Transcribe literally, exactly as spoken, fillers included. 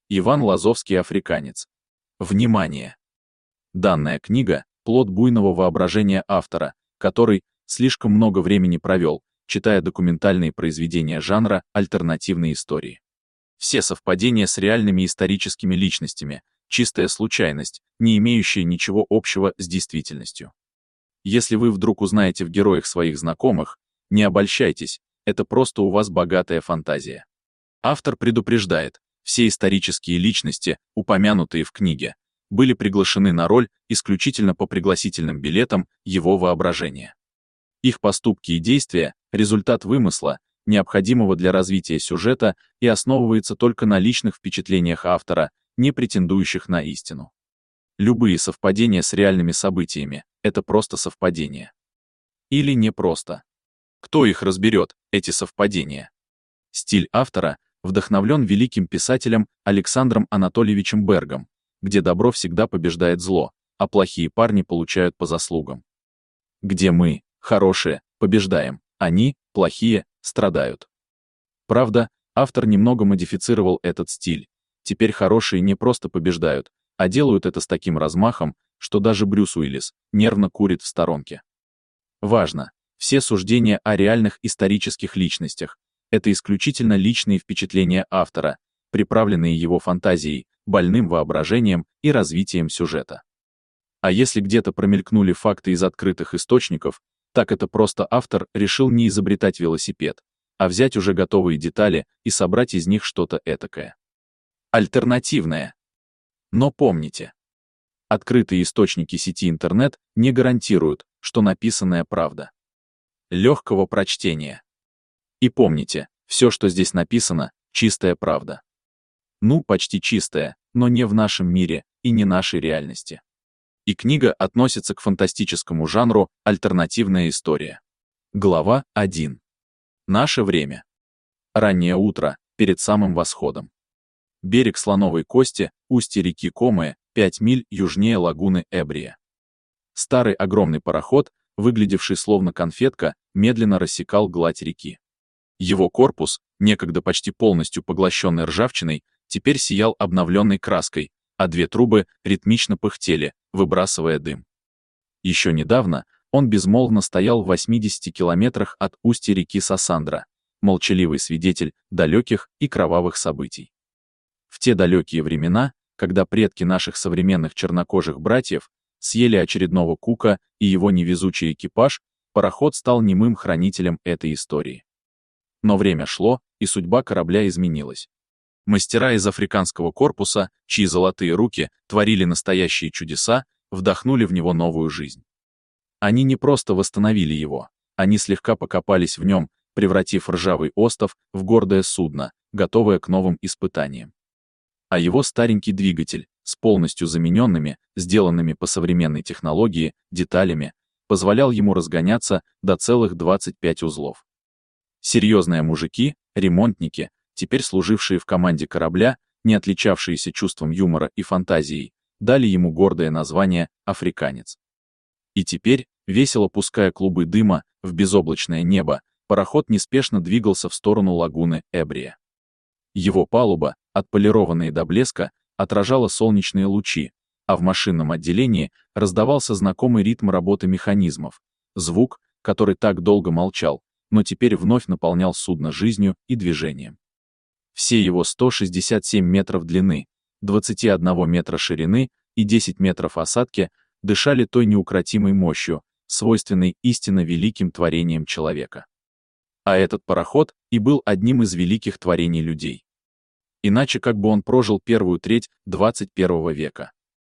Иван Лазовский «Африканец». Внимание! Данная книга – плод буйного воображения автора, который слишком много времени провел, читая документальные произведения жанра альтернативной истории. Все совпадения с реальными историческими личностями – чистая случайность, не имеющая ничего общего с действительностью. Если вы вдруг узнаете в героях своих знакомых, не обольщайтесь, это просто у вас богатая фантазия. Автор предупреждает, все исторические личности, упомянутые в книге, были приглашены на роль исключительно по пригласительным билетам его воображения. Их поступки и действия – результат вымысла, необходимого для развития сюжета и основывается только на личных впечатлениях автора, не претендующих на истину. Любые совпадения с реальными событиями – это просто совпадения. Или не просто. Кто их разберет, эти совпадения? Стиль автора вдохновлен великим писателем Александром Анатольевичем Бергом, где добро всегда побеждает зло, а плохие парни получают по заслугам. Где мы, хорошие, побеждаем, они, плохие, страдают. Правда, автор немного модифицировал этот стиль. Теперь хорошие не просто побеждают, а делают это с таким размахом, что даже Брюс Уиллис нервно курит в сторонке. Важно, все суждения о реальных исторических личностях — это исключительно личные впечатления автора, приправленные его фантазией, больным воображением и развитием сюжета. А если где-то промелькнули факты из открытых источников, так это просто автор решил не изобретать велосипед, а взять уже готовые детали и собрать из них что-то этакое. Альтернативное. Но помните, открытые источники сети интернет не гарантируют, что написанное правда. Легкого прочтения. И помните, все, что здесь написано, чистая правда. Ну, почти чистая, но не в нашем мире и не нашей реальности. И книга относится к фантастическому жанру «Альтернативная история». Глава один. Наше время. Раннее утро, перед самым восходом. Берег Слоновой Кости, устье реки Комое, пять миль южнее лагуны Эбрия. Старый огромный пароход, выглядевший словно конфетка, медленно рассекал гладь реки. Его корпус, некогда почти полностью поглощенный ржавчиной, теперь сиял обновленной краской, а две трубы ритмично пыхтели, выбрасывая дым. Еще недавно он безмолвно стоял в восьмидесяти километрах от устья реки Сасандра, молчаливый свидетель далеких и кровавых событий. В те далекие времена, когда предки наших современных чернокожих братьев съели очередного Кука и его невезучий экипаж, пароход стал немым хранителем этой истории. Но время шло, и судьба корабля изменилась. Мастера из африканского корпуса, чьи золотые руки творили настоящие чудеса, вдохнули в него новую жизнь. Они не просто восстановили его, они слегка покопались в нем, превратив ржавый остов в гордое судно, готовое к новым испытаниям. А его старенький двигатель, с полностью замененными, сделанными по современной технологии, деталями, позволял ему разгоняться до целых двадцати пяти узлов. Серьезные мужики, ремонтники, теперь служившие в команде корабля, не отличавшиеся чувством юмора и фантазией, дали ему гордое название «Африканец». И теперь, весело пуская клубы дыма в безоблачное небо, пароход неспешно двигался в сторону лагуны Эбрия. Его палуба, отполированная до блеска, отражала солнечные лучи, а в машинном отделении раздавался знакомый ритм работы механизмов, звук, который так долго молчал, но теперь вновь наполнял судно жизнью и движением. Все его сто шестьдесят семь метров длины, двадцать один метра ширины и десять метров осадки дышали той неукротимой мощью, свойственной истинно великим творениям человека. А этот пароход и был одним из великих творений людей. Иначе как бы он прожил первую треть двадцать первого века.